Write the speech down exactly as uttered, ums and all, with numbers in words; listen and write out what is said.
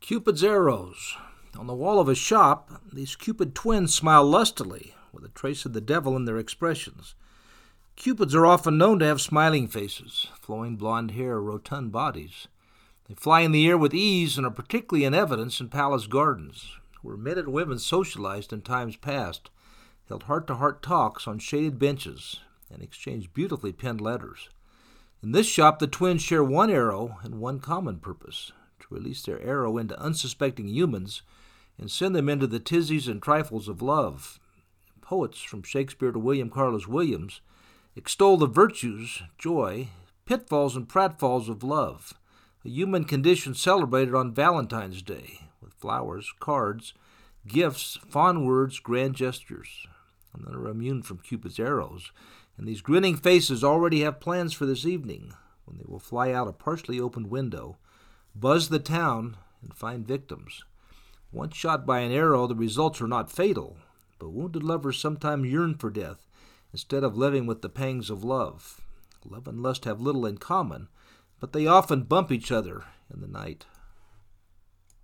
Cupid's arrows. On the wall of a shop, these Cupid twins smile lustily, with a trace of the devil in their expressions. Cupids are often known to have smiling faces, flowing blonde hair, rotund bodies. They fly in the air with ease and are particularly in evidence in palace gardens, where men and women socialized in times past, held heart-to-heart talks on shaded benches, and exchanged beautifully penned letters. In this shop, the twins share one arrow and one common purpose: to release their arrow into unsuspecting humans and send them into the tizzies and trifles of love. Poets, from Shakespeare to William Carlos Williams, extol the virtues, joy, pitfalls, and pratfalls of love, a human condition celebrated on Valentine's Day, with flowers, cards, gifts, fond words, grand gestures. None are immune from Cupid's arrows, and these grinning faces already have plans for this evening, when they will fly out a partially opened window, buzz the town, and find victims. Once shot by an arrow, the results are not fatal, but wounded lovers sometimes yearn for death instead of living with the pangs of love. Love and lust have little in common, but they often bump each other in the night.